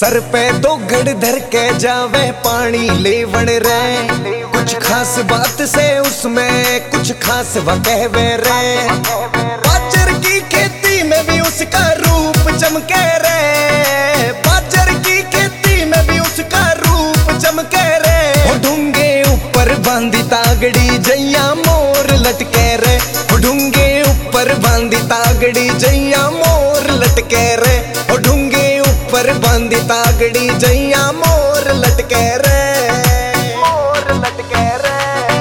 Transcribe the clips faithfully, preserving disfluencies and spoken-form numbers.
Sir पे दो गड़ धर के जावे पानी लेवण रे, कुछ खास बात से उसमें कुछ खास वकहवे रे। बाजर की खेती में भी उसका रूप चमके रे, बाजर की खेती में भी उसका रूप चमके रे। ढूंगे ऊपर बांधी तागड़ी जैया मोर लटके रे, ढूंगे ऊपर बांधी तागड़ी जैया मोर लटके रे। ढूंगे ऊपर बांधी तागड़ी जैया मोर लटके रे, मोर लटके रे।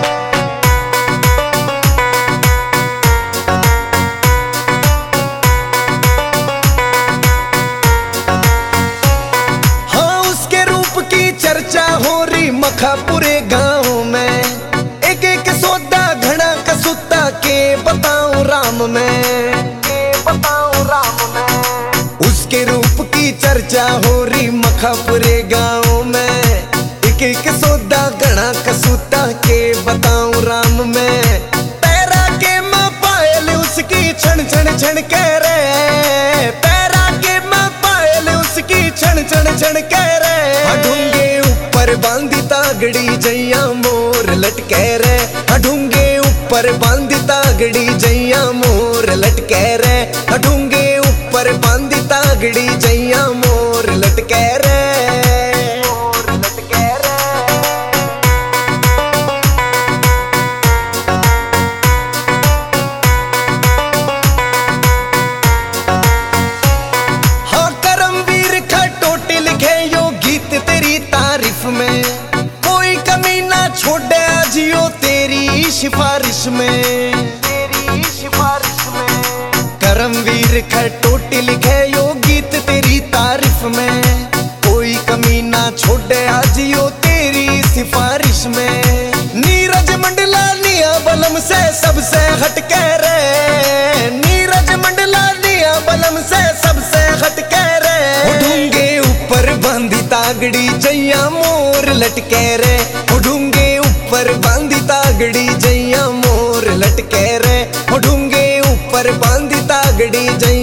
हाँ उसके रूप की चर्चा हो रही मखापुरे गांव में, एक एक सौदा घड़ा कसूता के बताऊं राम में, के बताऊं राम में। उसके रूप की चर्चा हो रही मखापुरे गांव में, एक एक सौदा घड़ा कसूता के बताऊं राम में। पैरा के मां पायल उसकी छण छण छण के रे, पैरा के मां पायल उसकी छण छण छण के रे। ढूंगे ऊपर बांधी तागड़ी जैया मोर लटके रे, ढूंगे ऊपर बांधी तागड़ी जैया मोर लटके रे। ढूंगे ऊपर बांधी तागड़ी जैया मोर लटके रे, मोर लटके रे। हाँ करमवीर खटोटे लिखे यो गीत तेरी तारीफ में, कोई कमी ना छोड़े जियो तेरी सिफारिश में, तेरी सिफारिश में। करमवीर खटोटे लिखे यो गीत तेरी तारीफ में, कोई कमी ना छोड़े जियो तेरी सिफारिश में। नीरज मंडला निया बलम से सबसे हटके रे, नीरज मंडला निया बलम से सबसे हटके रे। ढूंगे ऊपर बांधी तागड़ी जैया मोर लटके रे, ढूंगे ऊपर बांधी तागड़ी जैया मोर लटके रे। ढूंगे ऊपर बांधी तागड़ी जैया